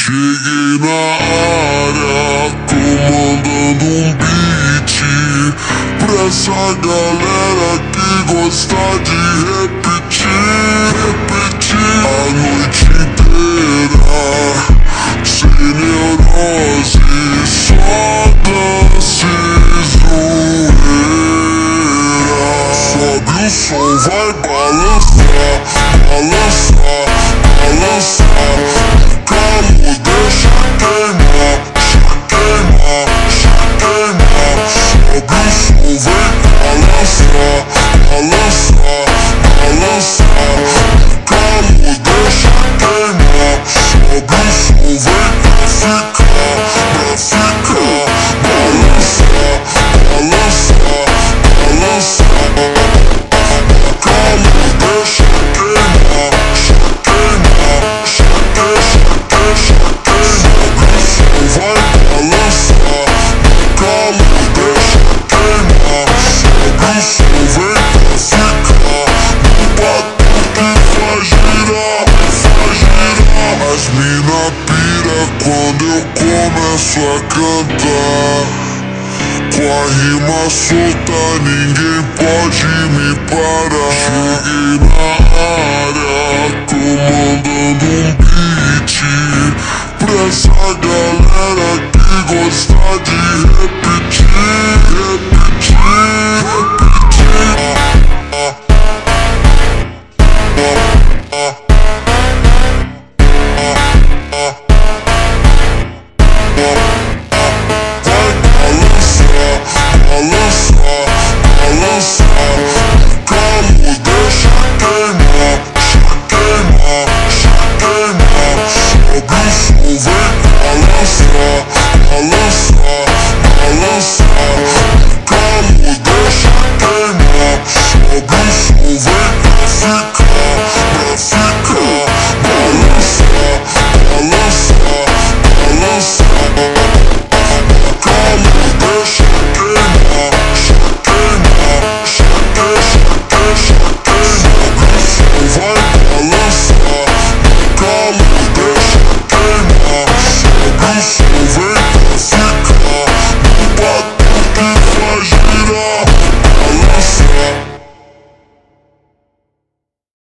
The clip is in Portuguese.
Cheguei na área, comandando um beat pra essa galera que gosta de repetir a noite inteira, sem neurose, só dança e zoeira. Sobe o som, vai balançar, balançar, balançar. Deixa queimar, já queimar. Sobe o som, vem balançar, balançar, balançar. O calor deixa queimar. Sobe o som, vem pra ficar, balançar, balançar, balançar. O calor deixa queimar, já queimar, vai balançar, o calor deixa queimar. Sobe o som, vem pra ficar, no batuque faz girar, faz girar. As mina pira quando eu começo a cantar. Com a rima solta ninguém pode me parar. Cheguei na área, comandando um beat pra essa